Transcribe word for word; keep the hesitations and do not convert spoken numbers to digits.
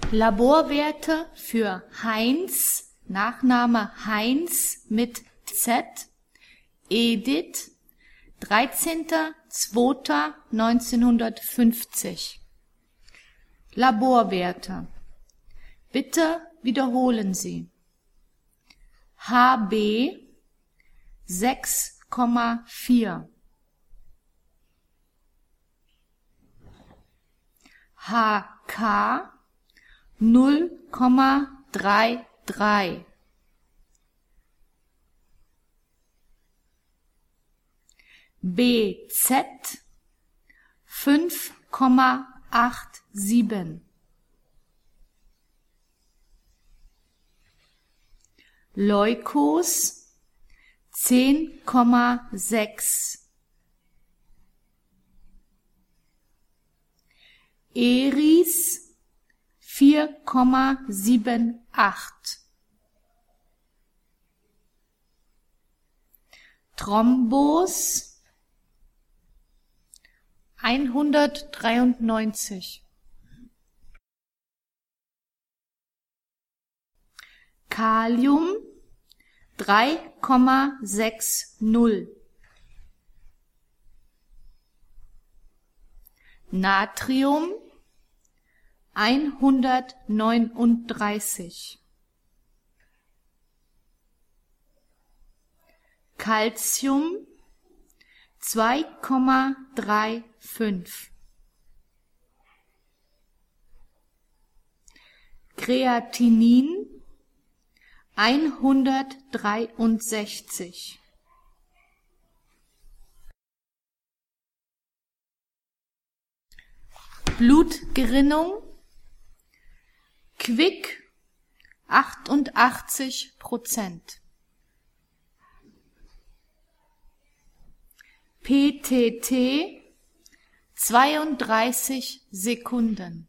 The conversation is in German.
Laborwerte für Heinz, Nachname Heinz mit Z, Edith, dreizehnter zweiter neunzehnhundertfünfzig. Laborwerte. Bitte wiederholen Sie. H B sechs Komma vier. H K null Komma dreiunddreißig. B Z fünf Komma siebenundachtzig. Leukos zehn Komma sechs. Eris vier Komma achtundsiebzig. Thrombos hundertdreiundneunzig. Kalium drei Komma sechzig. Natrium hundertneununddreißig. Calcium zwei Komma fünfunddreißig. Kreatinin hundertdreiundsechzig. Blutgerinnung Quick achtundachtzig Prozent. P T T zweiunddreißig Sekunden.